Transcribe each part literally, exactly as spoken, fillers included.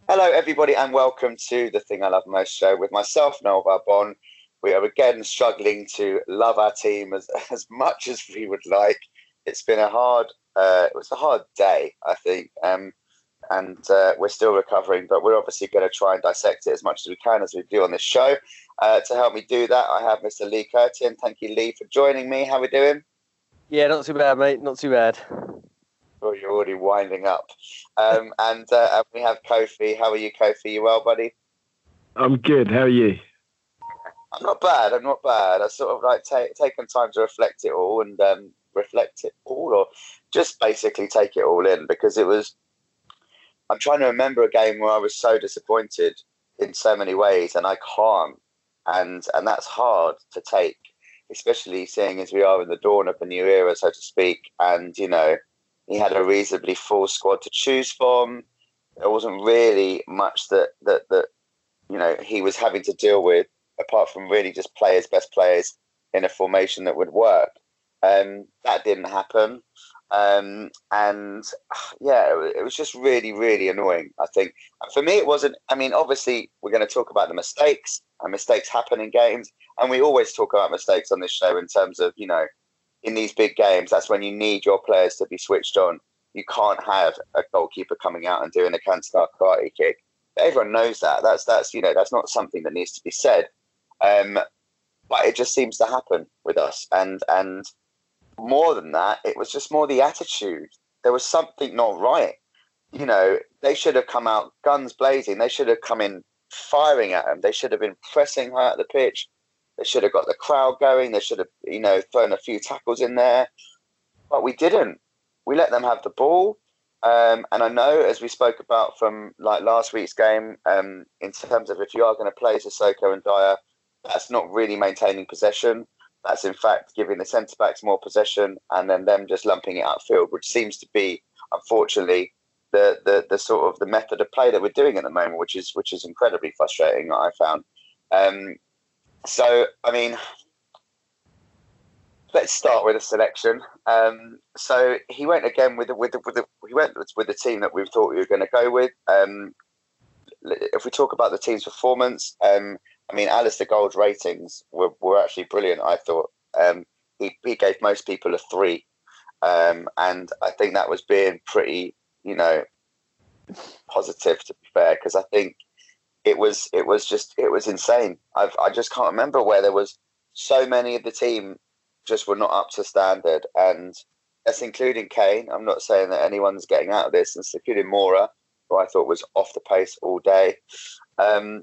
Hello, everybody, and welcome to the Thing I Love Most show with myself, Noel Barbon. We are again struggling to love our team as, as much as we would like. It's been a hard, uh, it was a hard day, I think, um, and uh, we're still recovering. But we're obviously going to try and dissect it as much as we can, as we do on this show. Uh, to help me do that, I have Mister Lee Curtin. Thank you, Lee, for joining me. How are we doing? Yeah, not too bad, mate. Not too bad. Oh, you're already winding up. Um, and, uh, and we have Kofi. How are you, Kofi? You well, buddy? I'm good. How are you? I'm not bad. I'm not bad. I sort of like take taken time to reflect it all and um, reflect it all, or just basically take it all in, because it was. I'm trying to remember a game where I was so disappointed in so many ways, and I can't, and and that's hard to take, especially seeing as we are in the dawn of a new era, so to speak, and you know. He had a reasonably full squad to choose from. There wasn't really much that, that, that you know, he was having to deal with, apart from really just players, best players in a formation that would work. Um, that didn't happen. Um, and, yeah, it, it was just really, really annoying, I think. For me, it wasn't, I mean, obviously, we're going to talk about the mistakes, and mistakes happen in games. And we always talk about mistakes on this show in terms of, you know, in these big games, that's when you need your players to be switched on. You can't have a goalkeeper coming out and doing a cancer karate kick. But everyone knows that. That's that's you know that's not something that needs to be said. Um, but it just seems to happen with us. And and more than that, it was just more the attitude. There was something not right. You know, they should have come out guns blazing. They should have come in firing at them. They should have been pressing high at the pitch. They should have got the crowd going. They should have, you know, thrown a few tackles in there. But we didn't. We let them have the ball. Um, and I know, as we spoke about from like last week's game, um, in terms of if you are going to play Sissoko and Dyer, that's not really maintaining possession. That's in fact giving the centre backs more possession and then them just lumping it upfield, which seems to be, unfortunately, the the the sort of the method of play that we're doing at the moment, which is which is incredibly frustrating. I found. Um, So, I mean, let's start with a selection. Um, so he went again with the, with the, with the, he went with the team that we thought we were going to go with. Um, if we talk about the team's performance, um, I mean, Alistair Gold's ratings were, were actually brilliant. I thought um, he he gave most people a three, um, and I think that was being pretty, you know, positive, to be fair, because I think. It was it was just it was insane. I've I just can't remember where there was so many of the team just were not up to standard, and that's including Kane. I'm not saying that anyone's getting out of this, and including Mora, who I thought was off the pace all day. Um,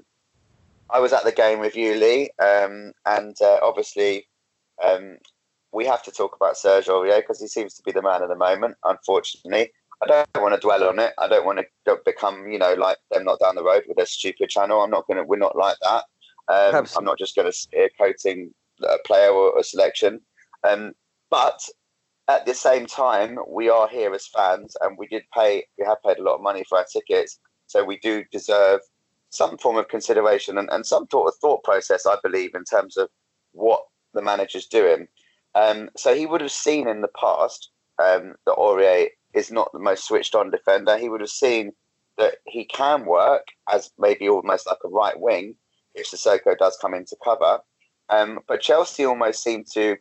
I was at the game with you, Lee, um, and uh, obviously um, we have to talk about Serge Aurier because he seems to be the man of the moment. Unfortunately. I don't want to dwell on it. I don't want to become, you know, like them not down the road with a stupid channel. I'm not going to. We're not like that. Um, I'm not just going to steer coating a player or a selection. Um, but at the same time, we are here as fans, and we did pay. We have paid a lot of money for our tickets, so we do deserve some form of consideration and, and some sort of thought process. I believe in terms of what the manager's doing. Um, so he would have seen in the past um, that Aurier is not the most switched on defender. He would have seen that he can work as maybe almost like a right wing if Sissoko does come into cover. Um, but Chelsea almost seem to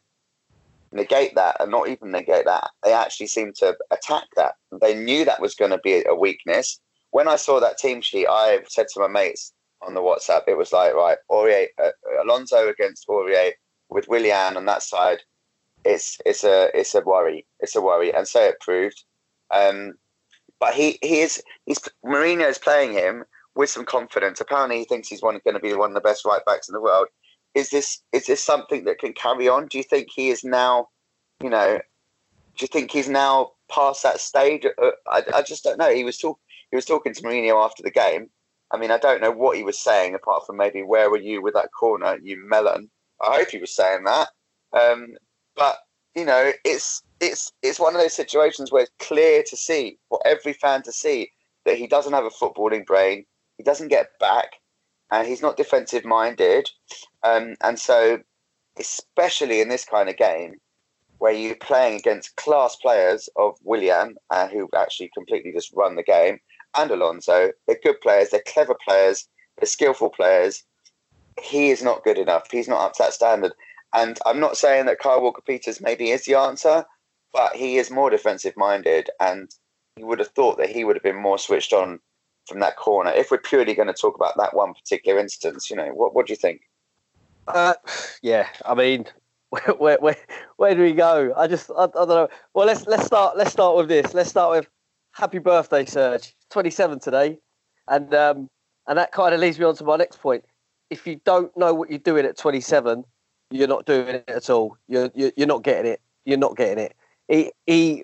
negate that, and not even negate that. They actually seem to attack that. They knew that was going to be a weakness. When I saw that team sheet, I said to my mates on the WhatsApp, it was like, right, Aurier, uh, Alonso against Aurier with Willian on that side. It's it's a it's a worry. It's a worry, and so it proved. Um, but he, he is he's Mourinho is playing him with some confidence. Apparently, he thinks he's one going to be one of the best right backs in the world. Is this is this something that can carry on? Do you think he is now, you know, do you think he's now past that stage? Uh, I, I just don't know. He was talk he was talking to Mourinho after the game. I mean, I don't know what he was saying apart from maybe "Where were you with that corner, you melon?" I hope he was saying that. Um, but you know, it's it's it's one of those situations where it's clear to see, for every fan to see, that he doesn't have a footballing brain. He doesn't get back, and he's not defensive minded. Um, and so, especially in this kind of game, where you're playing against class players of Willian, uh, who actually completely just run the game, and Alonso. They're good players, they're clever players, they're skillful players. He is not good enough. He's not up to that standard. And I'm not saying that Kyle Walker-Peters maybe is the answer, but he is more defensive-minded, and you would have thought that he would have been more switched on from that corner. If we're purely going to talk about that one particular instance, you know, what, what do you think? Uh, yeah, I mean, where, where where where do we go? I just I, I don't know. Well, let's let's start let's start with this. Let's start with happy birthday, Serge. twenty-seven today, and um and that kind of leads me on to my next point. If you don't know what you're doing at twenty-seven, you're not doing it at all. You're you're, you're not getting it. You're not getting it. He he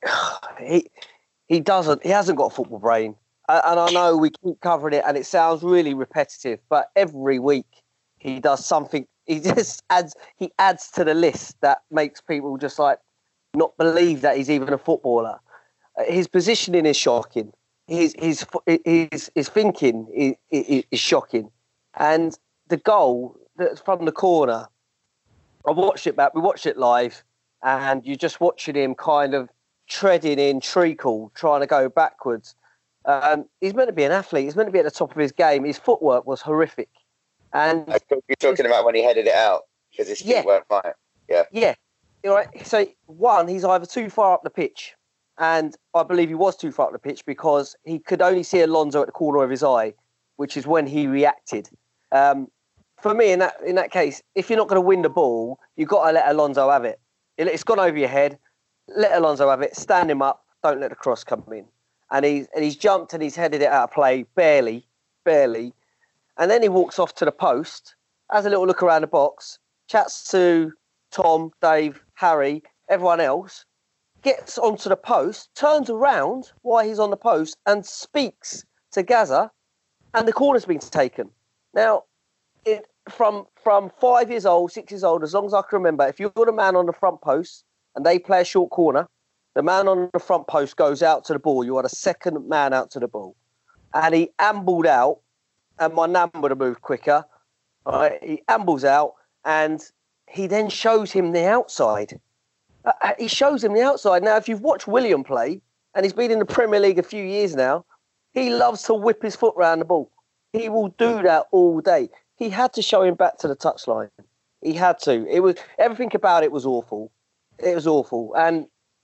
he he doesn't. He hasn't got a football brain. And I know we keep covering it, and it sounds really repetitive, but every week he does something. He just adds. He adds to the list that makes people just like not believe that he's even a footballer. His positioning is shocking. His his his his thinking is, is, is shocking, and the goal that's from the corner. I watched it back. We watched it live, and you're just watching him kind of treading in treacle, trying to go backwards. Um, he's meant to be an athlete. He's meant to be at the top of his game. His footwork was horrific. And you're talking about when he headed it out because his feet yeah, weren't right. Yeah, yeah. All right. So one, he's either too far up the pitch, and I believe he was too far up the pitch because he could only see Alonso at the corner of his eye, which is when he reacted. Um, for me, in that in that case, if you're not going to win the ball, you've got to let Alonso have it. It's gone over your head. Let Alonso have it. Stand him up. Don't let the cross come in. And he's and he's jumped and he's headed it out of play, barely, barely. And then he walks off to the post, has a little look around the box, chats to Tom, Dave, Harry, everyone else, gets onto the post, turns around while he's on the post and speaks to Gaza, and the corner's been taken. Now, it, from from five years old, six years old, as long as I can remember, if you're the man on the front post and they play a short corner, the man on the front post goes out to the ball. You are the second man out to the ball. And he ambled out, and my nan would have moved quicker. Right? He ambles out, and he then shows him the outside. Uh, he shows him the outside. Now, if you've watched Willian play, and he's been in the Premier League a few years now, he loves to whip his foot round the ball. He will do that all day. He had to show him back to the touchline. He had to. It was everything about it was awful. It was awful. And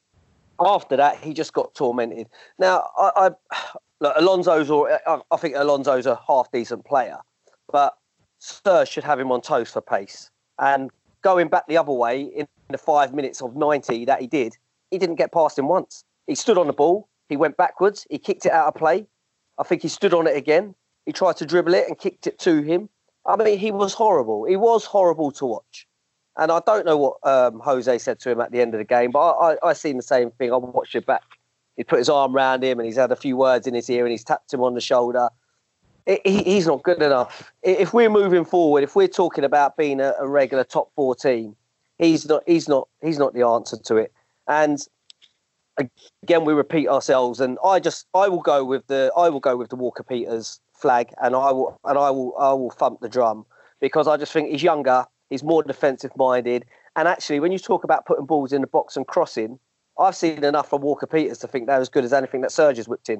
after that, he just got tormented. Now, I, I look, Alonso's, or I, I think Alonso's a half decent player, but Spurs should have him on toast for pace. And going back the other way in the five minutes of ninety that he did, he didn't get past him once. He stood on the ball. He went backwards. He kicked it out of play. I think he stood on it again. He tried to dribble it and kicked it to him. I mean, he was horrible. He was horrible to watch. And I don't know what um, Jose said to him at the end of the game, but I, I, I seen the same thing. I watched it back. He put his arm around him and he's had a few words in his ear and he's tapped him on the shoulder. It, he, he's not good enough. If we're moving forward, if we're talking about being a, a regular top four team, he's not. He's not. He's not the answer to it. And again, we repeat ourselves. And I just, I will go with the, I will go with the Walker Peters flag, and I will, and I will, I will thump the drum because I just think he's younger. He's more defensive-minded. And actually, when you talk about putting balls in the box and crossing, I've seen enough from Walker Peters to think they're as good as anything that Serge has whipped in.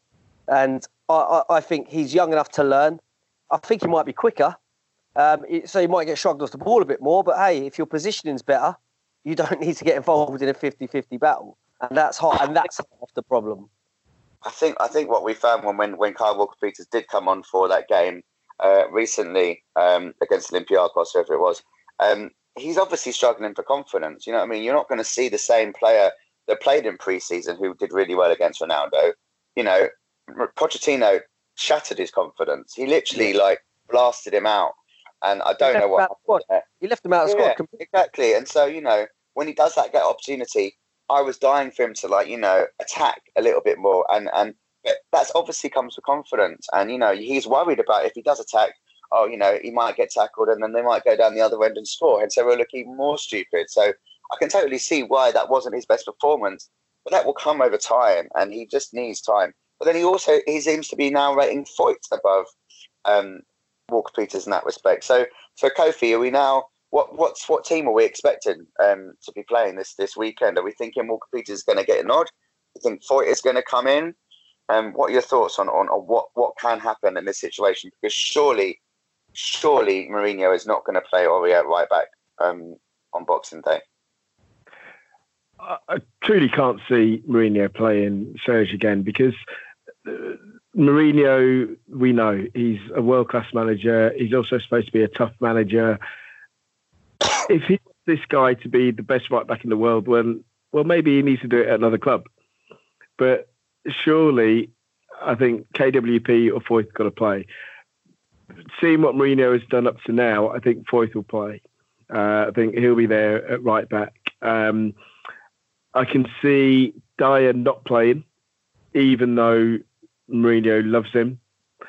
And I, I, I think he's young enough to learn. I think he might be quicker. Um, so he might get shrugged off the ball a bit more. But, hey, if your positioning's better, you don't need to get involved in a fifty-fifty battle. And that's hot, and that's half the problem. I think I think what we found when, when, when Kyle Walker-Peters did come on for that game, Uh, recently um, against Olympiacos, whoever it was, um, he's obviously struggling for confidence. You know what I mean? You're not going to see the same player that played in pre-season who did really well against Ronaldo. You know, Pochettino shattered his confidence. He literally yeah. like blasted him out. And I don't know what happened. He left him out of the yeah, squad. Exactly. And so, you know, when he does that get opportunity, I was dying for him to, like, you know, attack a little bit more. And, and But that's obviously comes with confidence. And, you know, he's worried about if he does attack, oh, you know, he might get tackled and then they might go down the other end and score. And so we'll look even more stupid. So I can totally see why that wasn't his best performance. But that will come over time and he just needs time. But then he also, he seems to be now rating Foyt above um, Walker-Peters in that respect. So, so Kofi, are we now what what's what team are we expecting um, to be playing this this weekend? Are we thinking Walker Peters is going to get a nod? You think Foyt is going to come in? Um, what are your thoughts on, on, on what, what can happen in this situation? Because surely, surely Mourinho is not going to play Aurier right back um, on Boxing Day. I, I truly can't see Mourinho playing Serge again because uh, Mourinho, we know, he's a world-class manager. He's also supposed to be a tough manager. If he wants this guy to be the best right back in the world, well, well, maybe he needs to do it at another club. But surely, I think K W P or Foyth got to play. Seeing what Mourinho has done up to now, I think Foyth will play. Uh, I think he'll be there at right back. Um, I can see Dyer not playing, even though Mourinho loves him.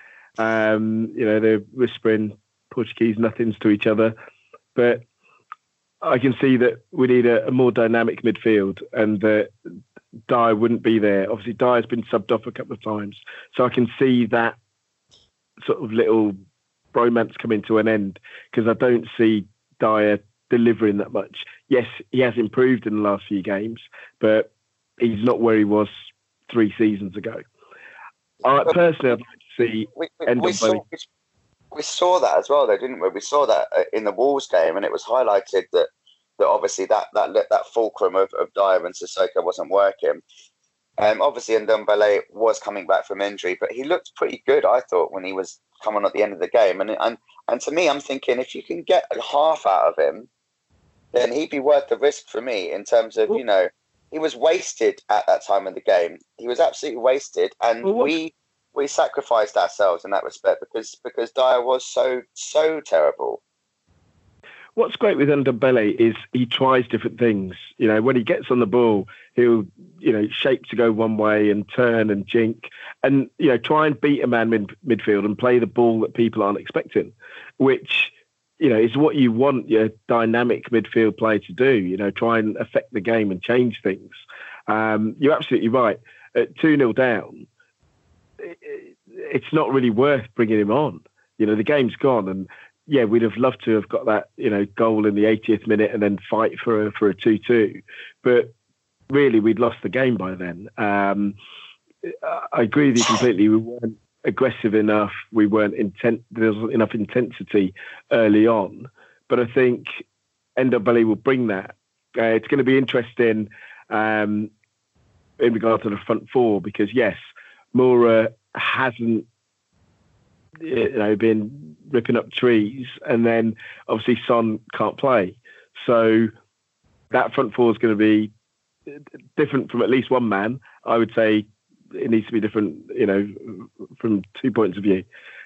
Um, you know, they're whispering Portuguese nothings to each other. But I can see that we need a, a more dynamic midfield and that Dyer wouldn't be there. Obviously, Dyer's been subbed off a couple of times. So I can see that sort of little bromance coming to an end because I don't see Dyer delivering that much. Yes, he has improved in the last few games, but he's not where he was three seasons ago. I personally, I'd like to see we, we, we, saw, we, we saw that as well, though, didn't we? We saw that in the Wolves game, and it was highlighted that that obviously that that that fulcrum of, of Dyer and Sissoko wasn't working. Um, obviously, Ndombele was coming back from injury, but he looked pretty good, I thought, when he was coming at the end of the game. And and and to me, I'm thinking if you can get a half out of him, then he'd be worth the risk for me in terms of, you know, he was wasted at that time in the game. He was absolutely wasted, and well, we we sacrificed ourselves in that respect because because Dyer was so so terrible. What's great with Ndombele is he tries different things. You know, when he gets on the ball, he'll, you know, shape to go one way and turn and jink and, you know, try and beat a man mid- midfield and play the ball that people aren't expecting, which, you know, is what you want your dynamic midfield player to do, you know, try and affect the game and change things. Um, you're absolutely right. At two nil down, it, it's not really worth bringing him on. You know, the game's gone and, yeah, we'd have loved to have got that, you know, goal in the eightieth minute and then fight for a, for a two two. But really, we'd lost the game by then. Um, I agree with you completely. We weren't aggressive enough. We weren't intent. There wasn't enough intensity early on. But I think Ndombele will bring that. Uh, it's going to be interesting um, in regard to the front four because, yes, Moura hasn't, you know, been ripping up trees, and then obviously Son can't play. So that front four is going to be different from at least one man. I would say it needs to be different, you know, from two points of view.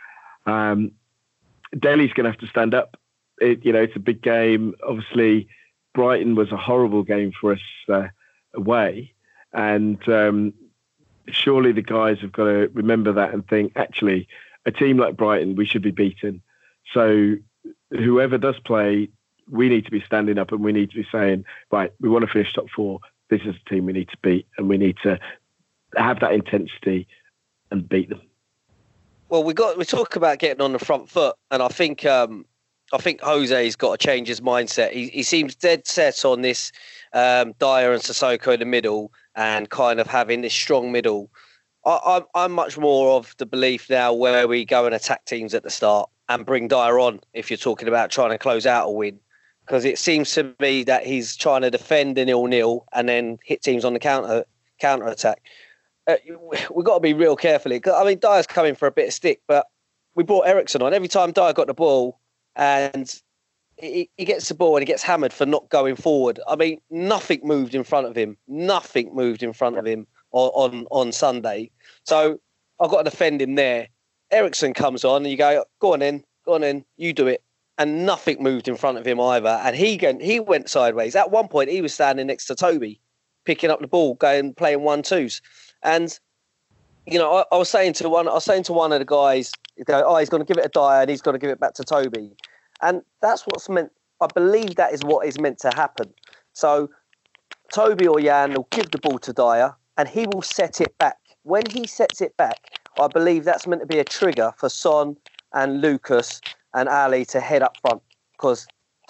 Um, Delhi's going to have to stand up. It, you know, it's a big game. Obviously, Brighton was a horrible game for us uh, away, and um, surely the guys have got to remember that and think, actually, a team like Brighton, we should be beaten. So whoever does play, we need to be standing up and we need to be saying, right, we want to finish top four. This is a team we need to beat and we need to have that intensity and beat them. Well, we got we talk about getting on the front foot, and I think um, I think Jose's got to change his mindset. He, he seems dead set on this um, Dyer and Sissoko in the middle and kind of having this strong middle. I, I'm, I'm much more of the belief now where we go and attack teams at the start and bring Dyer on if you're talking about trying to close out a win. Because it seems to me that he's trying to defend a nil-nil and then hit teams on the counter counter attack. Uh, we've got to be real careful. I mean, Dyer's coming for a bit of stick, but we brought Eriksen on. Every time Dyer got the ball and he, he gets the ball and he gets hammered for not going forward. I mean, nothing moved in front of him. Nothing moved in front of him on, on, on Sunday. So I've got to defend him there. Eriksen comes on and you go, go on in, go on in, you do it. And nothing moved in front of him either. And he he went sideways. At one point, he was standing next to Toby, picking up the ball, going playing one twos. And you know, I, I was saying to one, I was saying to one of the guys, you go, oh, he's going to give it a Dyer and he's going to give it back to Toby. And that's what's meant. I believe that is what is meant to happen. So Toby or Jan will give the ball to Dyer, and he will set it back. When he sets it back, I believe that's meant to be a trigger for Son and Lucas and Ali to head up front, because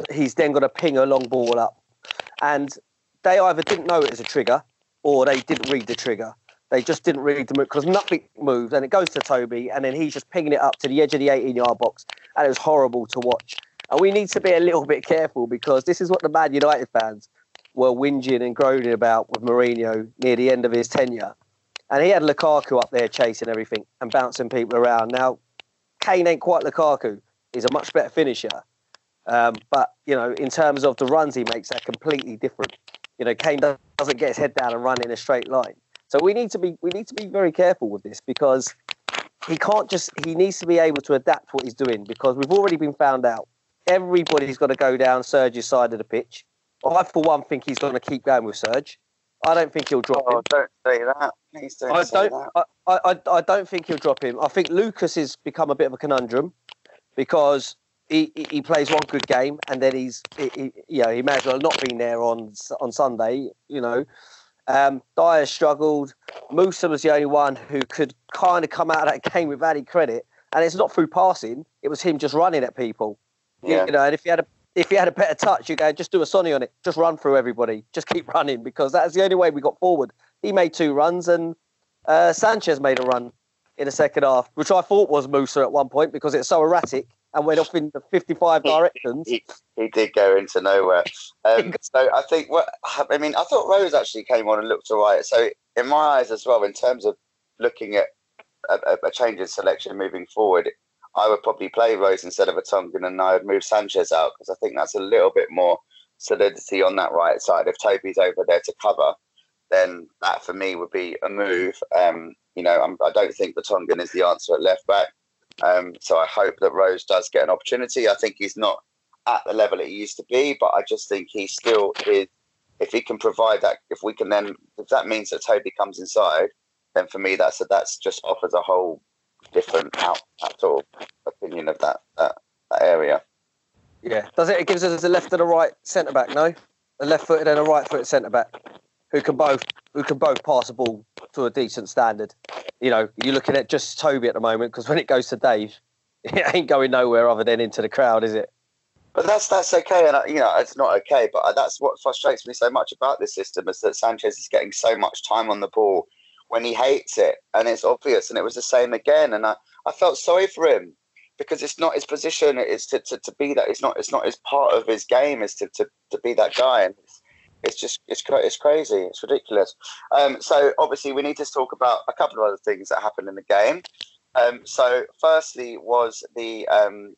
he's then going to ping a long ball up. And they either didn't know it was a trigger or they didn't read the trigger. They just didn't read the move because nothing moved. And it goes to Toby and then he's just pinging it up to the edge of the eighteen-yard box. And it was horrible to watch. And we need to be a little bit careful because this is what the Man United fans were whinging and groaning about with Mourinho near the end of his tenure. And he had Lukaku up there chasing everything and bouncing people around. Now, Kane ain't quite Lukaku. He's a much better finisher. Um, but, you know, in terms of the runs he makes, they're completely different. You know, Kane doesn't get his head down and run in a straight line. So we need to be we need to be very careful with this because he can't just he needs to be able to adapt what he's doing because we've already been found out. Everybody's got to go down Serge's side of the pitch. I, for one, think he's going to keep going with Serge. I don't think he'll drop oh, him. Don't say that. Please don't I say don't. that. I, I, I don't think he'll drop him. I think Lucas has become a bit of a conundrum because he, he, he plays one good game and then he's he, he, you know he may as well not been there on on Sunday. You know, um, Dyer struggled. Musa was the only one who could kind of come out of that game with any credit, and it's not through passing. It was him just running at people. Yeah. You know, and if he had a if he had a better touch, you go just do a Sonny on it, just run through everybody, just keep running because that's the only way we got forward. He made two runs and uh, Sanchez made a run in the second half, which I thought was Musa at one point because it's so erratic and went off in the fifty-five directions. He, he, he did go into nowhere. Um, so I think what I mean, I thought Rose actually came on and looked all right. So in my eyes as well, in terms of looking at a, a change in selection moving forward, I would probably play Rose instead of a Tongan and I would move Sanchez out because I think that's a little bit more solidity on that right side. If Toby's over there to cover, then that for me would be a move. Um, you know, I'm, I don't think the Tongan is the answer at left back. Um, so I hope that Rose does get an opportunity. I think he's not at the level he used to be, but I just think he still is. If he can provide that, if we can then, if that means that Toby comes inside, then for me that's a, that's just offers a whole different out, sort of opinion of that, that that area. Yeah, does it? It gives us a left and a right centre back. No, a left footed and a right footed centre back who can both who can both pass the ball to a decent standard. You know, you're looking at just Toby at the moment because when it goes to Dave, it ain't going nowhere other than into the crowd, is it? But that's that's okay, and you know it's not okay. But that's what frustrates me so much about this system is that Sanchez is getting so much time on the ball when he hates it, and it's obvious. And it was the same again, and I, I felt sorry for him because it's not his position. It's to, to, to be that. It's not it's not his part of his game. Is to, to, to be that guy, and it's, it's just it's it's crazy. It's ridiculous. Um, so obviously we need to talk about a couple of other things that happened in the game. Um, so firstly was the um,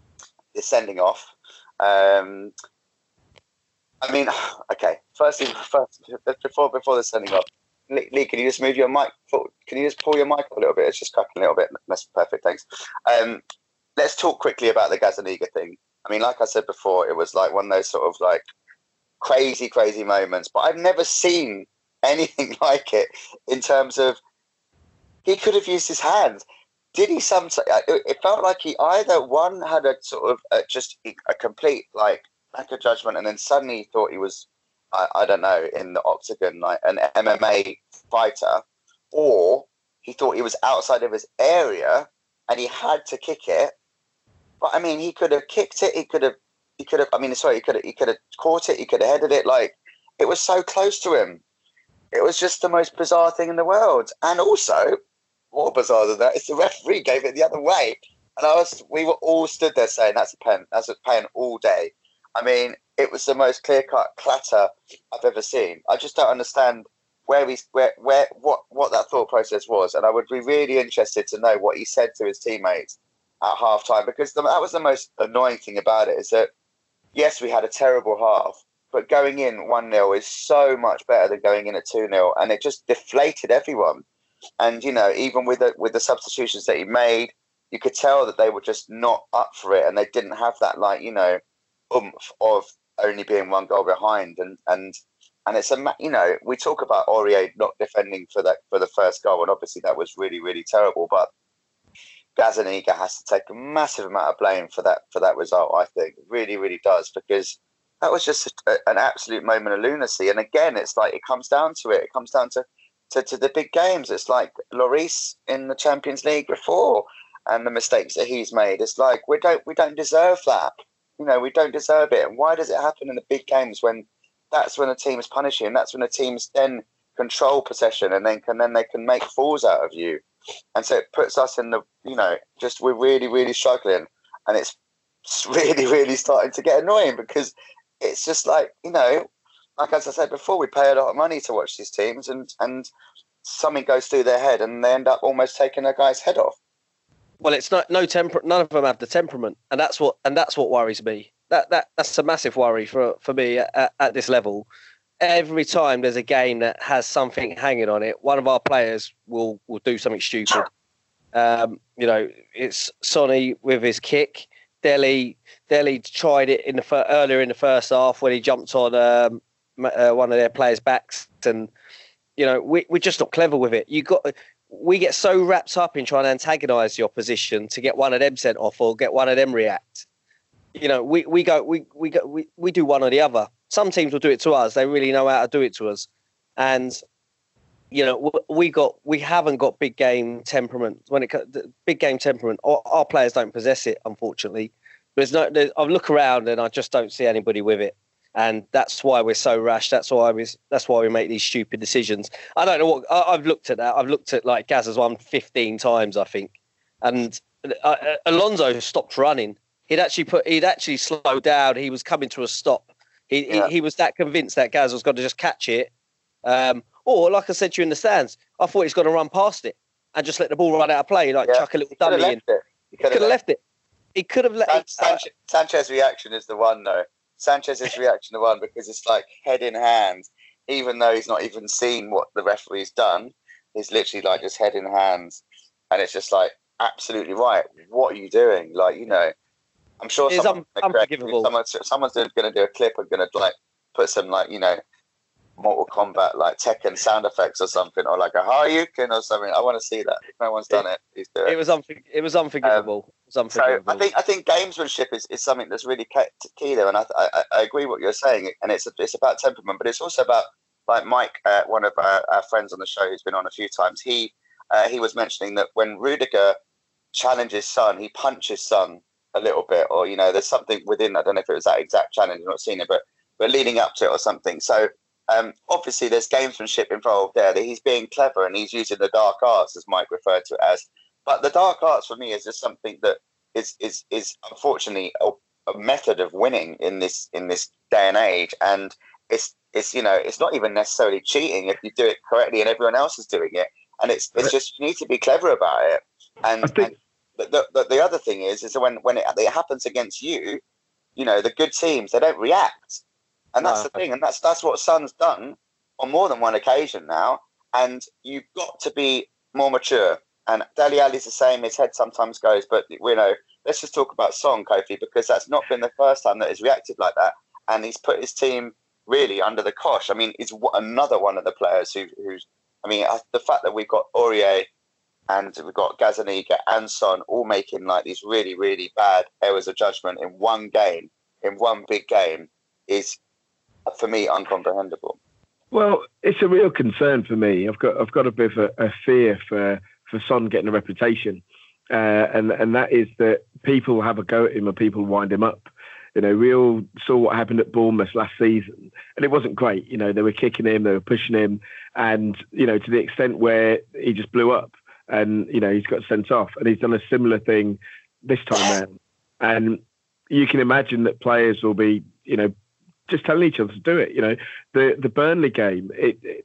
the sending off. Um, I mean, okay. Firstly, first before before the sending off, Lee, Lee, can you just move your mic? Can you just pull your mic up a little bit? It's just cracking a little bit. That's perfect. Thanks. Um, let's talk quickly about the Gazzaniga thing. I mean, like I said before, it was like one of those sort of like crazy, crazy moments. But I've never seen anything like it in terms of he could have used his hands. Did he sometimes? It felt like he either one had a sort of a, just a complete like lack of judgment, and then suddenly he thought he was, I, I don't know, in the octagon like an M M A fighter, or he thought he was outside of his area and he had to kick it. But I mean, he could have kicked it. He could have. He could have. I mean, sorry. He could have. He could have caught it. He could have headed it. Like it was so close to him. It was just the most bizarre thing in the world, and also. More bizarre than that is the referee gave it the other way, and I was we were all stood there saying that's a pen, that's a pen all day. I mean, it was the most clear cut clatter I've ever seen. I just don't understand where we where where what what that thought process was, and I would be really interested to know what he said to his teammates at half time because the, that was the most annoying thing about it is that yes, we had a terrible half, but going in one nil is so much better than going in at two nil, and it just deflated everyone. And, you know, even with the, with the substitutions that he made, you could tell that they were just not up for it. And they didn't have that, like, you know, oomph of only being one goal behind. And, and, and it's, a you know, we talk about Aurier not defending for that for the first goal. And obviously that was really, really terrible. But Gazzaniga has to take a massive amount of blame for that for that result, I think. It really, really does. Because that was just a, an absolute moment of lunacy. And again, it's like it comes down to it. It comes down to To, to the big games. It's like Lloris in the Champions League before and the mistakes that he's made. It's like we don't we don't deserve that. you know, we don't deserve it. And why does it happen in the big games when that's when the team is punishing? That's when the teams then control possession and then can then they can make fools out of you. And so it puts us in the, you know, just we're really, really struggling. And it's really, really starting to get annoying because it's just like, you know, like as I said before, we pay a lot of money to watch these teams and, and something goes through their head and they end up almost taking a guy's head off. Well, it's not no temper. None of them have the temperament, and that's what and that's what worries me. That that that's a massive worry for for me at, at this level. Every time there's a game that has something hanging on it, one of our players will will do something stupid. Um, you know, it's Sonny with his kick. Delhi Delhi tried it in the fir- earlier in the first half when he jumped on um, uh, one of their players' backs, and you know we we're just not clever with it. You got. We get so wrapped up in trying to antagonise the opposition to get one of them sent off or get one of them react. You know, we, we go we we go we, we do one or the other. Some teams will do it to us. They really know how to do it to us. And you know, we got we haven't got big game temperament when it big game temperament. Our, our players don't possess it, unfortunately. There's no. There's, I look around and I just don't see anybody with it. And that's why we're so rash. That's why we. That's why we make these stupid decisions. I don't know what I, I've looked at. That I've looked at like Gaz has won fifteen times, I think. And uh, Alonso stopped running. He'd actually put. He'd actually slowed down. He was coming to a stop. He yeah. he, he was that convinced that Gaz was going to just catch it. Um, or like I said to you in the stands, I thought he's going to run past it and just let the ball run out of play, like yeah. chuck a little dummy in. It. He could have left, left it. He could have let. San- Sanchez, uh, Sanchez's reaction is the one though. Sanchez's reaction, the one, because it's like head in hand, even though he's not even seen what the referee's done. He's literally like just head in hands, and it's just like absolutely right. What are you doing? Like, you know, I'm sure it's someone's un- unforgivable. Someone, someone's going to do a clip and going to like put some like you know Mortal Kombat like Tekken sound effects or something, or like a Haryuken or something. I want to see that. If no one's done it, please do it. It was unfor- It was unforgivable. Um, it was unforgivable. So I think I think gamesmanship is, is something that's really key there, and I, I I agree what you're saying, and it's it's about temperament, but it's also about like Mike, uh, one of our, our friends on the show who's been on a few times. He uh, he was mentioning that when Rudiger challenges Son, he punches Son a little bit, or you know, there's something within. I don't know if it was that exact challenge. I've not seen it, but but leading up to it or something. So. Um, obviously, there's gamesmanship involved there. That he's being clever and he's using the dark arts, as Mike referred to it as. But the dark arts for me is just something that is is is unfortunately a, a method of winning in this in this day and age. And it's it's you know it's not even necessarily cheating if you do it correctly and everyone else is doing it. And it's it's just you need to be clever about it. And, think- and the, the the other thing is is that when when it, it happens against you, you know the good teams, they don't react. And that's no. the thing, and that's that's what Son's done on more than one occasion now. And you've got to be more mature. And Dele Alli's the same; his head sometimes goes. But you know, let's just talk about Son, Kofi, because that's not been the first time that he's reacted like that. And he's put his team really under the cosh. I mean, he's another one of the players who, who's. I mean, the fact that we've got Aurier and we've got Gazzaniga and Son all making like these really, really bad errors of judgment in one game, in one big game, is. For me, uncomprehendable. Well, it's a real concern for me. I've got I've got a bit of a, a fear for, for Son getting a reputation, uh, and and that is that people have a go at him and people wind him up. You know, we all saw what happened at Bournemouth last season, and it wasn't great. You know, they were kicking him, they were pushing him, and you know, to the extent where he just blew up, and you know, he's got sent off, and he's done a similar thing this time around. And you can imagine that players will be, you know. Just telling each other to do it. You know, the the Burnley game, it, it,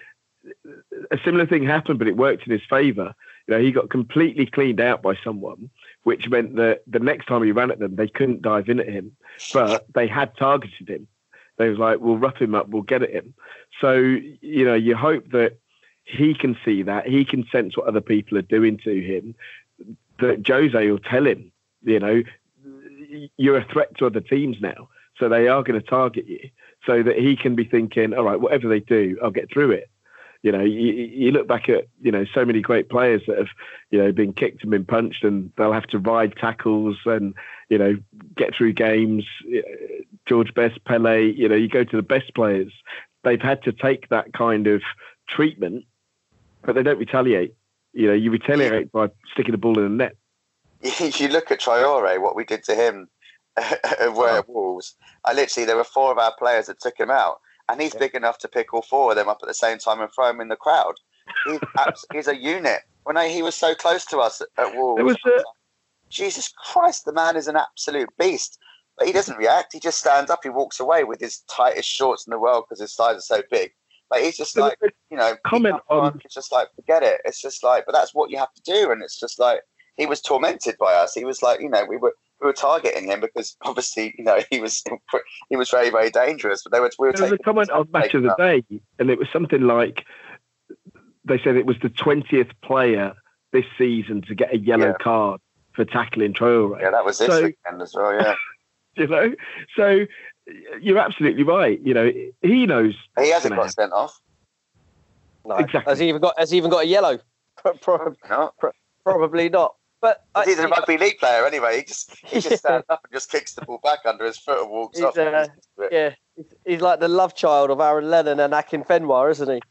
a similar thing happened, but it worked in his favour. You know, he got completely cleaned out by someone, which meant that the next time he ran at them, they couldn't dive in at him, but they had targeted him. They was like, "We'll rough him up, we'll get at him." So you know, you hope that he can see that, he can sense what other people are doing to him. That Jose will tell him, you know, you're a threat to other teams now. So they are going to target you, so that he can be thinking, all right, whatever they do, I'll get through it. You know, you, you look back at, you know, so many great players that have, you know, been kicked and been punched, and they'll have to ride tackles and, you know, get through games. George Best, Pele, you know, you go to the best players, they've had to take that kind of treatment, but they don't retaliate. You know, you retaliate by sticking the ball in the net. You look at Traore, what we did to him were at Wolves. I literally, there were four of our players that took him out, and he's yeah. big enough to pick all four of them up at the same time and throw them in the crowd. He's, abs- he's a unit. When I, he was so close to us at, at Wolves, it was a- Jesus Christ, the man is an absolute beast. But he doesn't react. He just stands up. He walks away with his tightest shorts in the world because his thighs are so big. Like he's just like, you know, comment on. It's just like, forget it. It's just like, but that's what you have to do. And it's just like, he was tormented by us. He was like, you know, we were we were targeting him because obviously, you know, he was he was very very dangerous. But they were we were. There was a comment on Match of the up. Day, and it was something like they said it was the twentieth player this season to get a yellow yeah. card for tackling Traore. Yeah, that was this so, weekend as well. Yeah. You know, so you're absolutely right. You know, he knows he hasn't got sent off. No, exactly. Has he even got? Has he even got a yellow? Probably not. Probably not. But he's I, a rugby league player anyway. He just he just yeah. stands up and just kicks the ball back under his foot and walks he's, off. Uh, yeah, he's, he's like the love child of Aaron Lennon and Akin Fenwar, isn't he?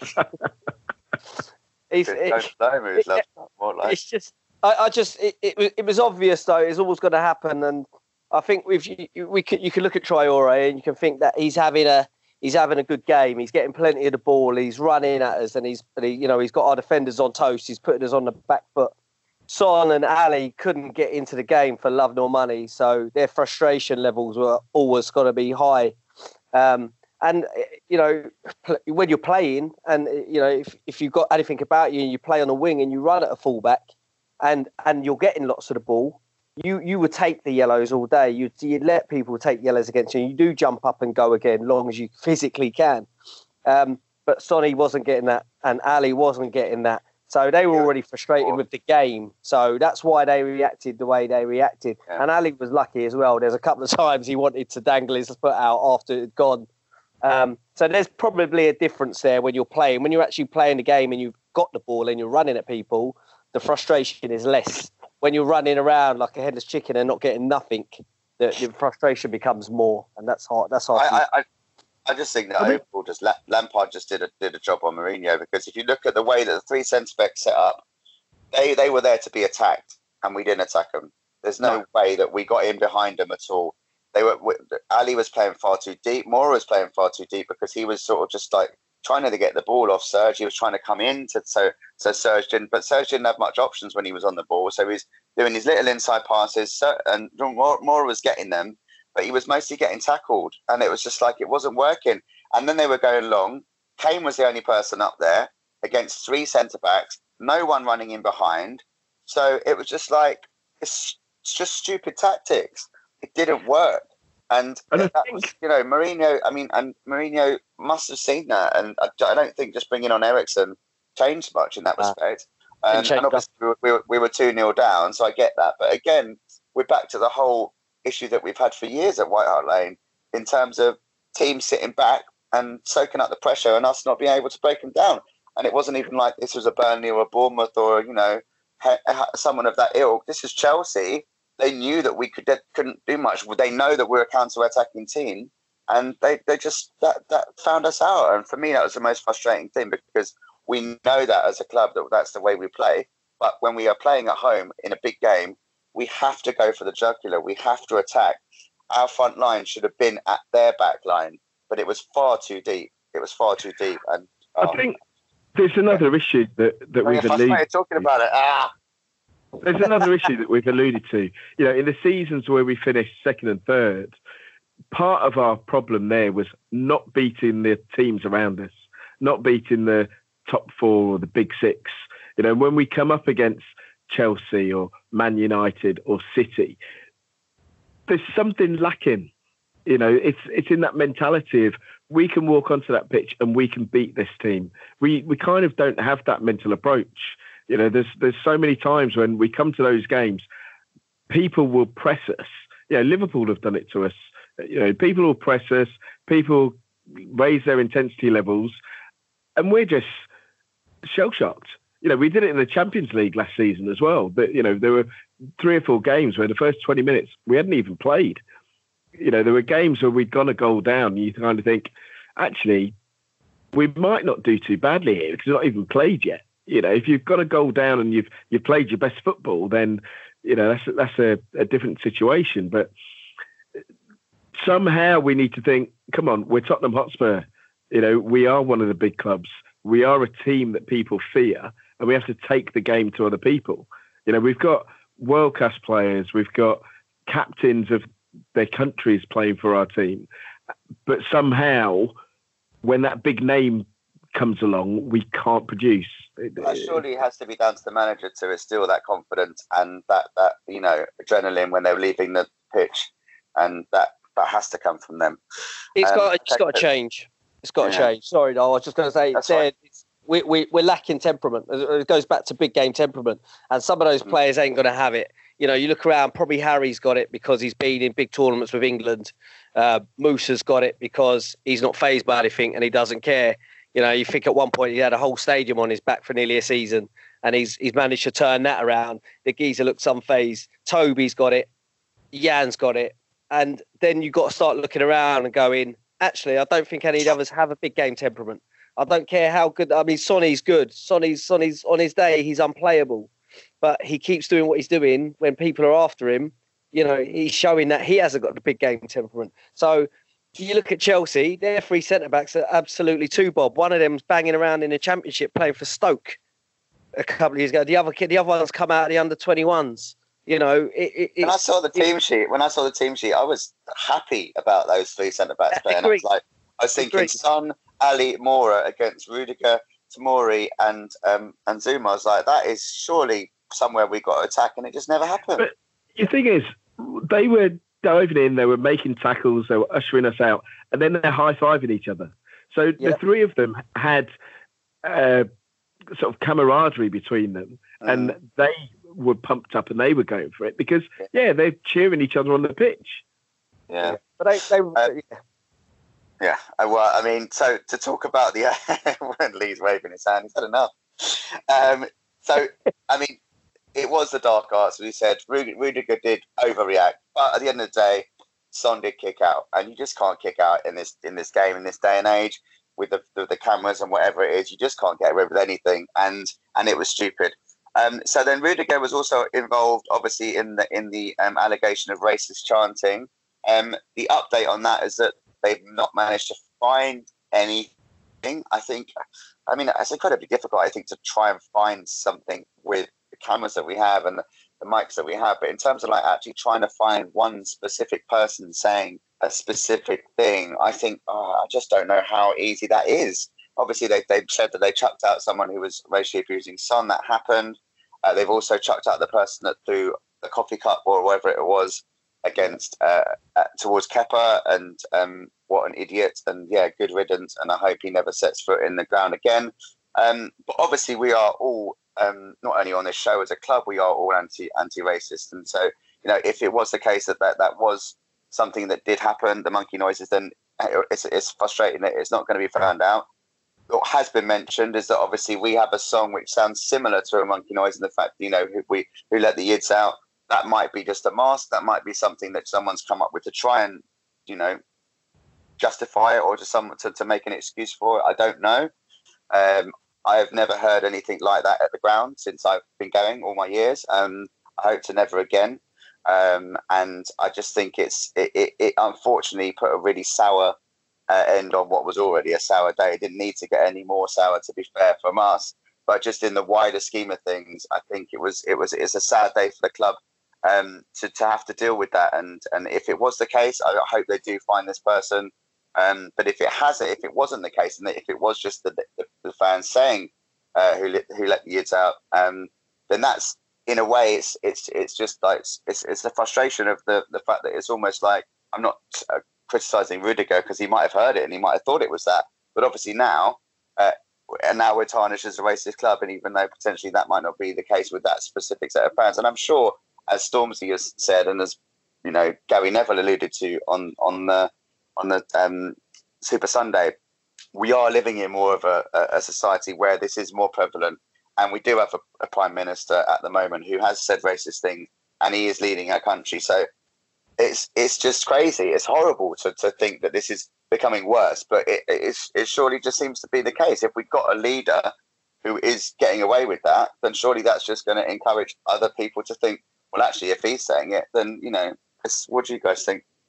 he's, it, it, it, it, like. It's just. I, I just it, it, it was obvious though. It's always going to happen, and I think if you, we could you can look at Traore and you can think that he's having a he's having a good game. He's getting plenty of the ball. He's running at us, and he's he, you know he's got our defenders on toast. He's putting us on the back foot. Son and Ali couldn't get into the game for love nor money, so their frustration levels were always going to be high. Um, and you know when you're playing, and you know if if you've got anything about you and you play on a wing and you run at a fullback. And and you're getting lots of the ball. You you would take the yellows all day. You you let people take yellows against you. You do jump up and go again, long as you physically can. Um, but Sonny wasn't getting that, and Ali wasn't getting that. So they were already frustrated with the game. So that's why they reacted the way they reacted. Yeah. And Ali was lucky as well. There's a couple of times he wanted to dangle his foot out after it had gone. Um, so there's probably a difference there when you're playing. When you're actually playing the game and you've got the ball and you're running at people, the frustration is less. When you're running around like a headless chicken and not getting nothing, the, the frustration becomes more, and that's hard. That's hard. I, I, I just think that overall, just Lampard just did a did a job on Mourinho, because if you look at the way that the three centre backs set up, they they were there to be attacked, and we didn't attack them. There's no, no. way that we got in behind them at all. They were Ali was playing far too deep. Moura was playing far too deep because he was sort of just like trying to get the ball off Serge. He was trying to come in to so so Serge didn't, but Serge didn't have much options when he was on the ball. So he was doing his little inside passes, and Moura was getting them, but he was mostly getting tackled, and it was just like it wasn't working. And then they were going long. Kane was the only person up there against three centre backs, no one running in behind. So it was just like it's, it's just stupid tactics. It didn't work. And, and that think, was, you know, Mourinho, I mean, and Mourinho must have seen that. And I, I don't think just bringing on Eriksen changed much in that uh, respect. Um, and obviously we were, we were, we were two nil down, so I get that. But again, we're back to the whole issue that we've had for years at White Hart Lane in terms of teams sitting back and soaking up the pressure and us not being able to break them down. And it wasn't even like this was a Burnley or a Bournemouth or, you know, someone of that ilk. This is Chelsea. They knew that we could they couldn't do much. They know that we're a counter-attacking team, and they, they just that, that found us out. And for me, that was the most frustrating thing, because we know that as a club that that's the way we play. But when we are playing at home in a big game, we have to go for the jugular. We have to attack. Our front line should have been at their back line, but it was far too deep. It was far too deep. And oh, I think there's another yeah. issue that that we've alluded talking about it. Ah. There's another issue that we've alluded to. You know, in the seasons where we finished second and third, part of our problem there was not beating the teams around us, not beating the top four or the big six. You know, when we come up against Chelsea or Man United or City, there's something lacking. You know, it's it's in that mentality of we can walk onto that pitch and we can beat this team. We we kind of don't have that mental approach. You know, there's there's so many times when we come to those games, people will press us. You know, Liverpool have done it to us. You know, people will press us. People raise their intensity levels, and we're just shell shocked. You know, we did it in the Champions League last season as well. But you know, there were three or four games where the first twenty minutes we hadn't even played. You know, there were games where we'd gone a goal down. And you kind of think, actually, we might not do too badly here because we've not even played yet. You know, if you've got a goal down and you've you've played your best football, then you know that's that's a, a different situation. But somehow we need to think, come on, we're Tottenham Hotspur. You know, we are one of the big clubs. We are a team that people fear, and we have to take the game to other people. You know, we've got world-class players. We've got captains of their countries playing for our team. But somehow, when that big name comes along, we can't produce. Well, surely it has to be down to the manager to instill that confidence and that, that you know, adrenaline when they're leaving the pitch. And that, that has to come from them. It's um, got it's got to change. It's got to yeah. change. Sorry, no, I was just going to say it's, it's, we, we, we're lacking temperament. It goes back to big game temperament. And some of those players ain't going to have it. You know, you look around, probably Harry's got it because he's been in big tournaments with England. Uh, Musa's got it because he's not fazed by anything and he doesn't care. You know, you think at one point he had a whole stadium on his back for nearly a season and he's he's managed to turn that around. The geezer looks unfazed. Toby's got it. Jan's got it. And then you've got to start looking around and going, actually, I don't think any of the others have a big game temperament. I don't care how good. I mean, Sonny's good. Sonny's, Sonny's on his day, he's unplayable. But he keeps doing what he's doing when people are after him. You know, he's showing that he hasn't got the big game temperament. So you look at Chelsea, their three centre-backs are absolutely two bob. One of them's banging around in the Championship playing for Stoke a couple of years ago. The other kid, the other one's come out of the under twenty-ones. You know, it, it, when I saw the team it, sheet, when I saw the team sheet, I was happy about those three centre backs playing. I was like, I was thinking, Son, Ali, Mora against Rudiger, Tomori, and um, and Zuma. I was like, that is surely somewhere we got to attack, and it just never happened. But the thing is, they were diving in, they were making tackles, they were ushering us out, and then they're high fiving each other. So yeah. the three of them had uh, sort of camaraderie between them, mm. and they were pumped up and they were going for it because yeah they're cheering each other on the pitch. Yeah, but they, they uh, yeah. yeah. Well, I mean, so to talk about the when Lee's waving his hand, he's had enough. Um, so I mean, it was the dark arts. We said Rudiger did overreact, but at the end of the day, Son did kick out, and you just can't kick out in this in this game in this day and age with the the, the cameras and whatever it is. You just can't get away with anything, and and it was stupid. Um, so then Rudiger was also involved, obviously, in the in the um, allegation of racist chanting. Um, the update on that is that they've not managed to find anything. I think, I mean, it's incredibly difficult, I think, to try and find something with the cameras that we have and the, the mics that we have. But in terms of like actually trying to find one specific person saying a specific thing, I think, oh, I just don't know how easy that is. Obviously, they, they've said that they chucked out someone who was racially abusing Son. That happened. Uh, they've also chucked out the person that threw the coffee cup or whatever it was against uh, uh, towards Kepa. And um, what an idiot. And yeah, good riddance. And I hope he never sets foot in the ground again. Um, but obviously, we are all, um, not only on this show as a club, we are all anti, anti-racist. And so, you know, if it was the case that that, that was something that did happen, the monkey noises, then it's, it's frustrating that it's not going to be found out. What has been mentioned is that obviously we have a song which sounds similar to a monkey noise, and the fact, you know, who we who let the yids out, that might be just a mask, that might be something that someone's come up with to try and, you know, justify it or just some to, to make an excuse for it. I don't know. Um, I have never heard anything like that at the ground since I've been going all my years. Um, I hope to never again. Um, and I just think it's it, it, it unfortunately put a really sour Uh, end on what was already a sour day. It didn't need to get any more sour, to be fair, from us. But just in the wider scheme of things, I think it was it was it's a sad day for the club um, to to have to deal with that. And and if it was the case, I hope they do find this person. Um, but if it hasn't, if it wasn't the case, and if it was just the the, the fans saying uh, who let, who let the yids out, um, then that's in a way it's it's it's just like it's it's the frustration of the the fact that it's almost like I'm not. Uh, criticising Rudiger because he might have heard it and he might have thought it was that, but obviously now uh, and now we're tarnished as a racist club, and even though potentially that might not be the case with that specific set of fans, and I'm sure, as Stormzy has said and as you know Gary Neville alluded to on on the on the um, Super Sunday, we are living in more of a, a society where this is more prevalent, and we do have a, a prime minister at the moment who has said racist things, and he is leading our country. So It's it's just crazy. It's horrible to, to think that this is becoming worse, but it, it's, it surely just seems to be the case. If we've got a leader who is getting away with that, then surely that's just going to encourage other people to think, well, actually, if he's saying it, then, you know, it's, what do you guys think?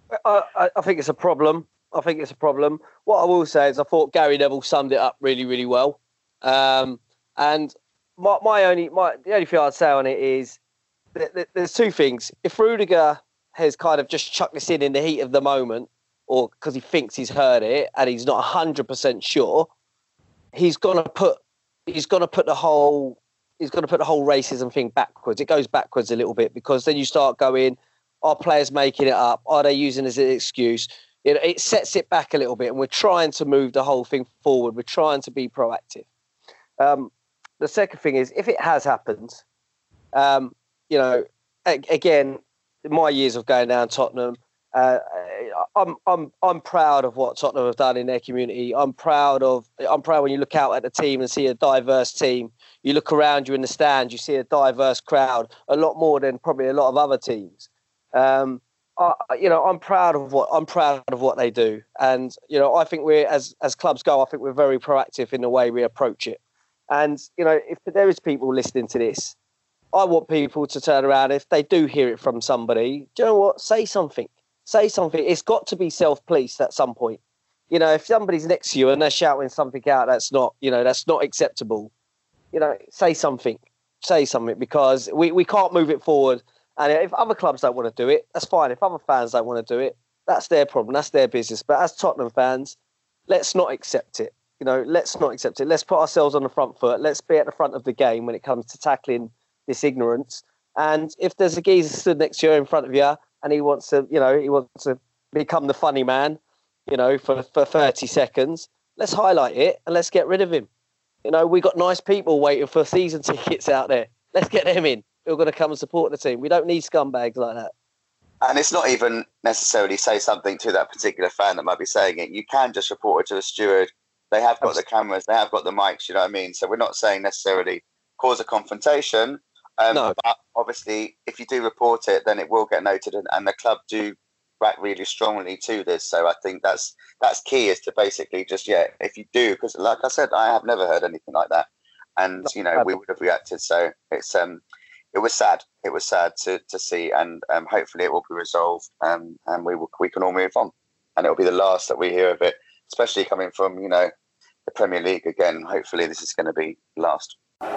I, I, I think it's a problem. I think it's a problem. What I will say is I thought Gary Neville summed it up really, really well. Um, and my, my only my the only thing I'd say on it is that, that there's two things. If Rudiger has kind of just chucked this in in the heat of the moment, or because he thinks he's heard it and he's not one hundred percent sure, he's gonna put he's gonna put the whole he's gonna put the whole racism thing backwards. It goes backwards a little bit because then you start going, are players making it up? Are they using it as an excuse? It, it sets it back a little bit, and we're trying to move the whole thing forward. We're trying to be proactive. Um, the second thing is, if it has happened, um, you know, a- again, my years of going down Tottenham, uh, I'm I'm I'm proud of what Tottenham have done in their community. I'm proud of I'm proud when you look out at the team and see a diverse team. You look around you in the stand, you see a diverse crowd, a lot more than probably a lot of other teams. Um, I, you know, I'm proud of what I'm proud of what they do, and you know, I think we're as as clubs go, I think we're very proactive in the way we approach it. And you know, if there is people listening to this, I want people to turn around if they do hear it from somebody. Do you know what? Say something. Say something. It's got to be self-policed at some point. You know, if somebody's next to you and they're shouting something out that's not, you know, that's not acceptable. You know, say something. Say something because we we can't move it forward. And if other clubs don't want to do it, that's fine. If other fans don't want to do it, that's their problem. That's their business. But as Tottenham fans, let's not accept it. You know, let's not accept it. Let's put ourselves on the front foot. Let's be at the front of the game when it comes to tackling this ignorance. And if there's a geezer stood next to you in front of you and he wants to, you know, he wants to become the funny man, you know, for, for thirty seconds, let's highlight it and let's get rid of him. You know, we got nice people waiting for season tickets out there. Let's get them in. Who are going to come and support the team. We don't need scumbags like that. And it's not even necessarily say something to that particular fan that might be saying it. You can just report it to the steward. They have got the cameras. They have got the mics. You know what I mean? So we're not saying necessarily cause a confrontation. Um, no. But obviously, if you do report it, then it will get noted. And, and the club do back really strongly to this. So I think that's that's key is to basically just, yeah, if you do, because like I said, I have never heard anything like that. And, you know, we would have reacted. So it's... um. It was sad. It was sad to, to see, and um, hopefully it will be resolved, um, and we will, we can all move on, and it will be the last that we hear of it, especially coming from you know the Premier League again. Hopefully this is going to be last.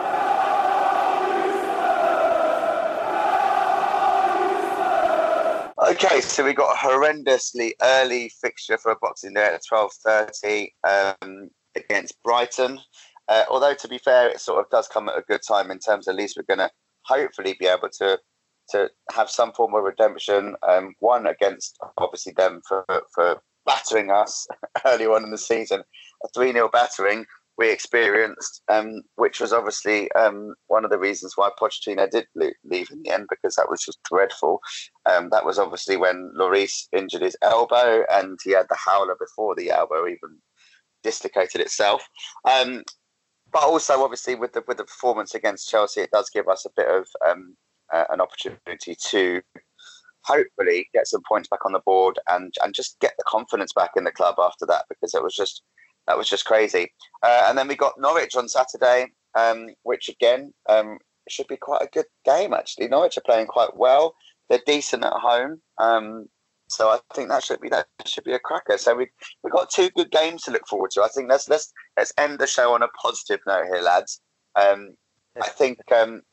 Okay, so we got a horrendously early fixture for a Boxing Day at twelve thirty um, against Brighton. Uh, although to be fair, it sort of does come at a good time in terms of at least we're going to hopefully be able to to have some form of redemption. Um, one against obviously them for for battering us early on in the season, a three nil battering we experienced, um, which was obviously um, one of the reasons why Pochettino did leave in the end, because that was just dreadful. Um, that was obviously when Lloris injured his elbow, and he had the howler before the elbow even dislocated itself. Um, But also, obviously, with the with the performance against Chelsea, it does give us a bit of um, uh, an opportunity to hopefully get some points back on the board and and just get the confidence back in the club after that, because it was just that was just crazy. Uh, and then we got Norwich on Saturday, um, which again um, should be quite a good game. Actually, Norwich are playing quite well. They're decent at home. Um, So I think that should be that should be a cracker. So we we got two good games to look forward to. I think let's let's let's end the show on a positive note here, lads. Um, I think um,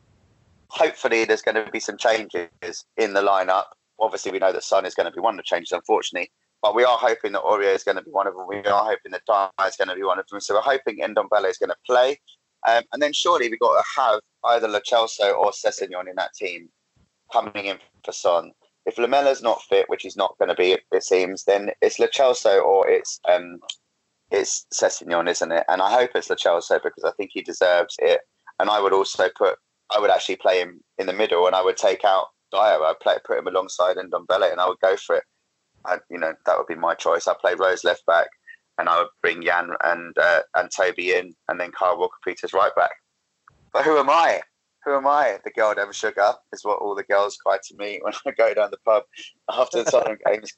hopefully there's going to be some changes in the lineup. Obviously, we know that Son is going to be one of the changes, unfortunately, but we are hoping that Aurier is going to be one of them. We are hoping that Dier is going to be one of them. So we're hoping Ndombele is going to play, um, and then surely we've got to have either Lo Celso or Sessegnon in that team coming in for Son. If Lamella's not fit, which he's not going to be, it seems, then it's Lo Celso or it's um, it's Sessegnon, isn't it? And I hope it's Lo Celso because I think he deserves it. And I would also put, I would actually play him in the middle, and I would take out Dier. I'd play, put him alongside Ndombele, and I would go for it. I, you know, that would be my choice. I'd play Rose left back, and I would bring Jan and uh, and Toby in, and then Kyle Walker-Peters right back. But who am I? Who am I? The girl never sugar is what all the girls cry to me when I go down the pub after the Tottenham games.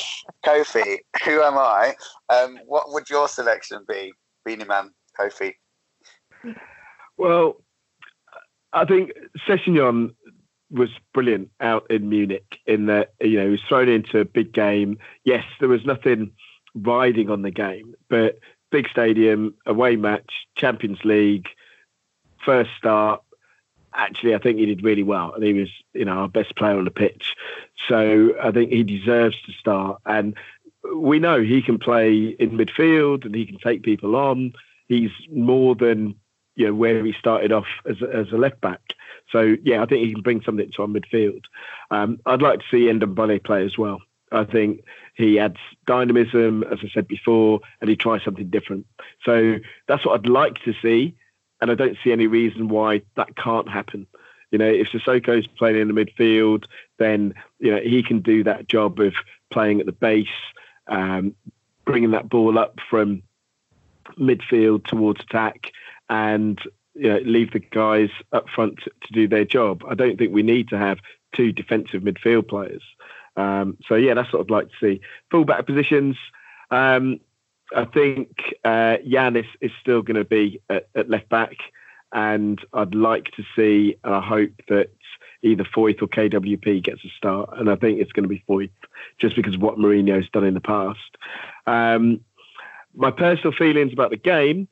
Kofi, who am I? Um, what would your selection be, Beanie Man, Kofi? Well, I think Sessegnon, was brilliant out in Munich in that, you know, he was thrown into a big game. Yes, there was nothing riding on the game, but big stadium, away match, Champions League, first start. Actually, I think he did really well, and he was, you know, our best player on the pitch. So I think he deserves to start. And we know he can play in midfield and he can take people on. He's more than, you know, where he started off as a, as a left back. So yeah, I think he can bring something to our midfield. Um, I'd like to see Ndombele play as well. I think he adds dynamism, as I said before, and he tries something different. So that's what I'd like to see. And I don't see any reason why that can't happen. You know, if Sissoko's playing in the midfield, then, you know, he can do that job of playing at the base, um, bringing that ball up from midfield towards attack, and, you know, leave the guys up front to, to do their job. I don't think we need to have two defensive midfield players. Um, so, yeah, that's what I'd like to see. Full-back positions, um, I think uh, Jan is, is still going to be at, at left back, and I'd like to see, and I hope that either Foyth or K W P gets a start, and I think it's going to be Foyth just because of what Mourinho's done in the past. Um, my personal feelings about the game,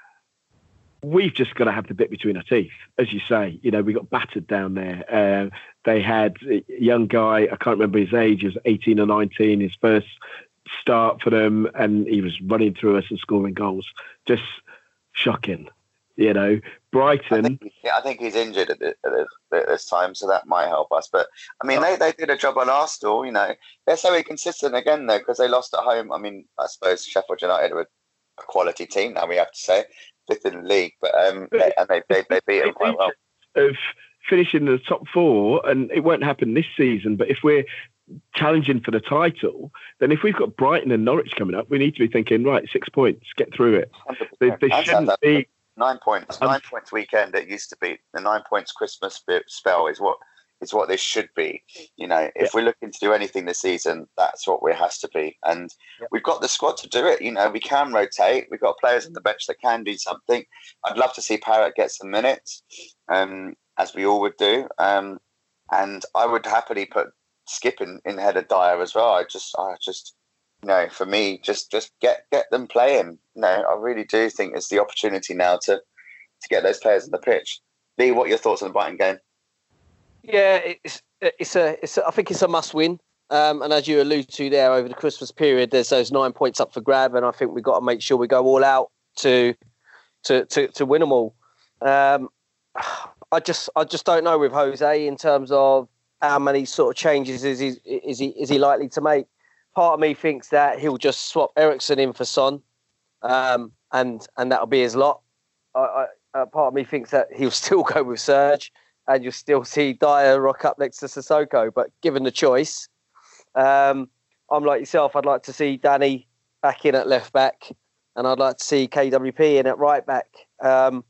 we've just got to have the bit between our teeth, as you say. You know, we got battered down there. Uh, they had a young guy, I can't remember his age, he was eighteen or nineteen, his first start for them, and he was running through us and scoring goals. Just shocking, you know. Brighton. I think, yeah, I think he's injured at, the, at, this, at this time, so that might help us. But I mean, they, they did a job on Arsenal. You know, they're so inconsistent again though, because they lost at home. I mean, I suppose Sheffield United were a quality team now, we have to say, fifth in the league, but um, they, and they they, they beat them quite well. Of finishing in the top four, and it won't happen this season. But if we're challenging for the title, then if we've got Brighton and Norwich coming up, we need to be thinking, right, six points, get through it. They, they shouldn't be nine points. Nine um, points weekend. It used to be the nine points Christmas spell is what is what this should be. You know, if yeah. we're looking to do anything this season, that's what it has to be. And yeah. we've got the squad to do it. You know, we can rotate. We've got players on the bench that can do something. I'd love to see Parrott get some minutes, um, as we all would do. Um, and I would happily put Skip in, in head of Dyer as well. I just, I just, you know, for me, just, just get, get them playing. You know, I really do think it's the opportunity now to, to get those players on the pitch. Lee, what are your thoughts on the Brighton game? Yeah, it's, it's a, it's a, I think it's a must win. Um, and as you allude to there, over the Christmas period, there's those nine points up for grab, and I think we've got to make sure we go all out to, to, to, to win them all. Um, I just, I just don't know with Jose in terms of how many sort of changes is he, is he is he likely to make. Part of me thinks that he'll just swap Eriksen in for Son, um, and and that'll be his lot. I, I, uh, part of me thinks that he'll still go with Serge, and you'll still see Dyer rock up next to Sissoko. But given the choice, um, I'm like yourself. I'd like to see Danny back in at left back, and I'd like to see K W P in at right back. Um,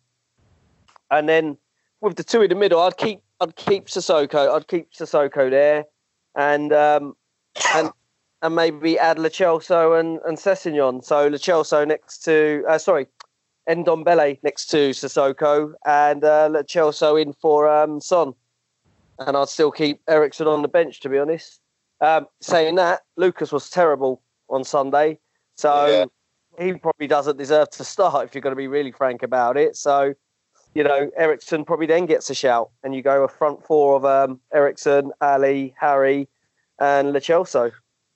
and then with the two in the middle, I'd keep. I'd keep Sissoko. I'd keep Sissoko there, and um, and and maybe add Lo Celso and and Sessegnon. So Lo Celso next to uh, sorry, Ndombele next to Sissoko, and uh, Lo Celso in for um, Son. And I'd still keep Eriksen on the bench, to be honest. Um, saying that, Lucas was terrible on Sunday, so yeah. he probably doesn't deserve to start if you're going to be really frank about it. So. You know, Eriksen probably then gets a shout, and you go a front four of um, Eriksen, Ali, Harry, and Lo Celso.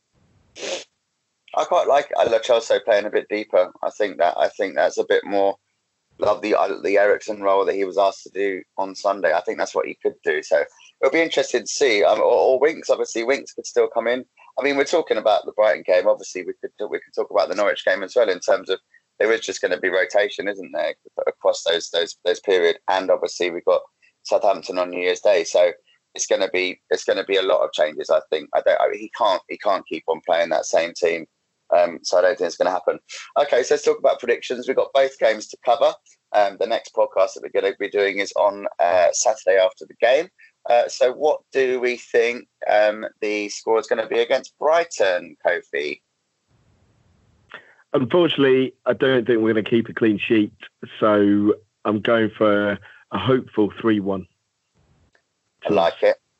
I quite like Lo Celso playing a bit deeper. I think that I think that's a bit more love the uh, the Eriksen role that he was asked to do on Sunday. I think that's what he could do. So it'll be interesting to see. Um, or, or Winks, obviously, Winks could still come in. I mean, we're talking about the Brighton game. Obviously, we could we could talk about the Norwich game as well in terms of. There is just going to be rotation, isn't there, across those those those period, and obviously we've got Southampton on New Year's Day, so it's going to be it's going to be a lot of changes. I think I don't I mean, he can't he can't keep on playing that same team, um, so I don't think it's going to happen. Okay, so let's talk about predictions. We've got both games to cover. Um, the next podcast that we're going to be doing is on uh, Saturday after the game. Uh, so, what do we think um, the score is going to be against Brighton, Kofi? Unfortunately, I don't think we're going to keep a clean sheet, so I'm going for a hopeful three one. I like it.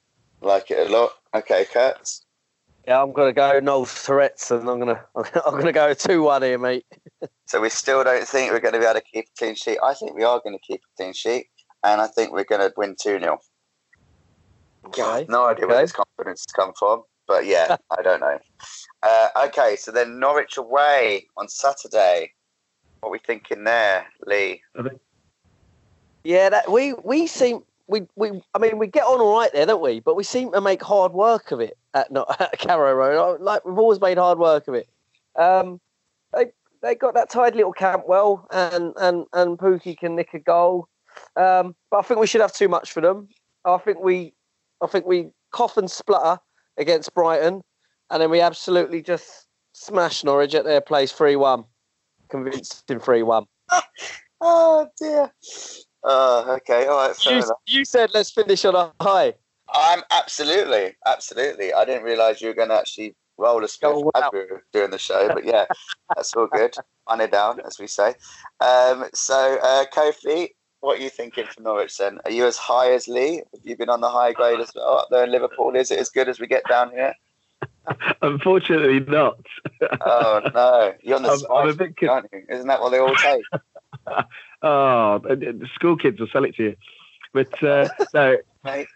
Like it a lot. Okay, Kurtz. Yeah, I'm gonna go no threats, and I'm gonna I'm gonna go two one here, mate. So we still don't think we're going to be able to keep a clean sheet. I think we are going to keep a clean sheet, and I think we're going to win two nil. Okay. No idea okay. where this confidence has come from, but yeah, I don't know. Uh, okay, so then Norwich away on Saturday. What are we thinking there, Lee? Yeah, that we we seem we we I mean we get on all right there, don't we? But we seem to make hard work of it at not at Carrow Road. Like we've always made hard work of it. Um, they they got that tidy little Campbell, and and and Pookie can nick a goal. Um, but I think we should have too much for them. I think we I think we cough and splutter against Brighton, and then we absolutely just smash Norwich at their place three one. Convincing three one. Oh dear. Uh, okay, all right, fair You, enough. you said let's finish on a high. I'm absolutely, absolutely. I didn't realise you were going to actually roll a spliff Oh, wow. as we were doing the show, but yeah, that's all good. On it down, as we say. Um, so, uh, Kofi, what are you thinking for Norwich then? Are you as high as Lee? Have you been on the high grade as well up there in Liverpool? Is it as good as we get down here? Unfortunately, not. Oh no, you're on the I'm- spice, I'm a bit con- aren't you? Isn't that what they all take? Oh, the school kids will sell it to you. But uh, no, Mate.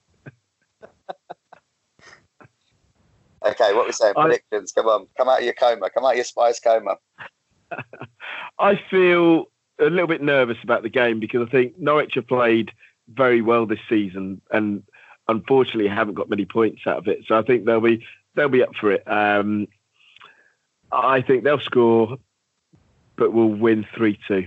Okay, what we saying? I- Predictions. Come on, come out of your coma. Come out of your spice coma. I feel a little bit nervous about the game because I think Norwich have played very well this season and unfortunately haven't got many points out of it. So I think they'll be they'll be up for it. Um, I think they'll score, but we'll win three two.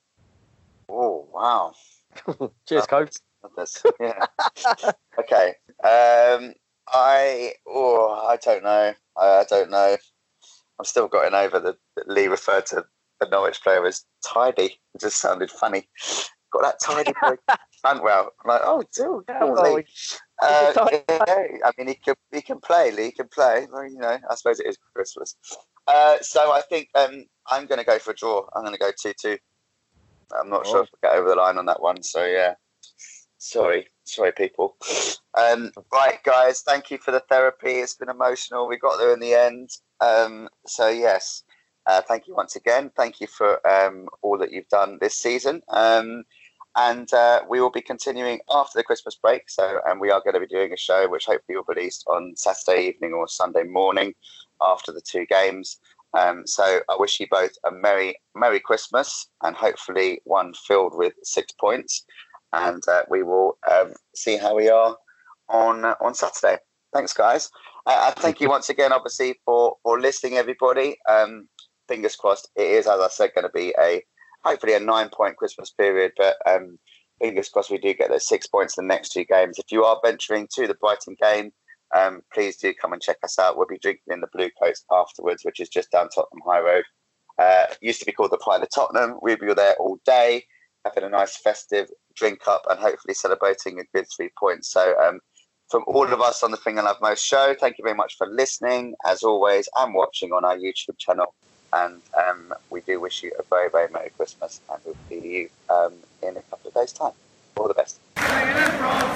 Oh wow. Cheers, Coach. That's, yeah. Okay. Um, I oh I don't know. I, I don't know. I'm still getting over the that Lee referred to the Norwich player as tidy. It just sounded funny. Got that tidy boy front well. I'm like, oh, dude, oh, Lee. Uh, yeah, I mean, he can he can play. Lee can play. Well, you know, I suppose it is Christmas. Uh, so I think um, I'm going to go for a draw. I'm going to go two two. I'm not oh. sure if we'll get over the line on that one. So yeah, sorry, sorry, people. Um, right, guys, thank you for the therapy. It's been emotional. We got there in the end. Um, so yes, uh, thank you once again. Thank you for um, all that you've done this season. Um, and uh, we will be continuing after the Christmas break. So, and we are going to be doing a show which hopefully will be released on Saturday evening or Sunday morning after the two games. Um, so I wish you both a merry, merry Christmas and hopefully one filled with six points. And uh, we will um, see how we are on uh, on Saturday. Thanks, guys. Uh, and thank you once again, obviously, for, for listening, everybody. Um, fingers crossed. It is, as I said, going to be a hopefully a nine-point Christmas period. But um, fingers crossed we do get those six points in the next two games. If you are venturing to the Brighton game, um, please do come and check us out. We'll be drinking in the Blue Coast afterwards, which is just down Tottenham High Road. Uh, it used to be called the Pride of Tottenham. We'll be there all day, having a nice festive drink up and hopefully celebrating a good three points. So um, from all of us on the Finger Love Most show, thank you very much for listening, as always, and watching on our YouTube channel. And um, we do wish you a very, very Merry Christmas, and we'll see you um, in a couple of days' time. All the best.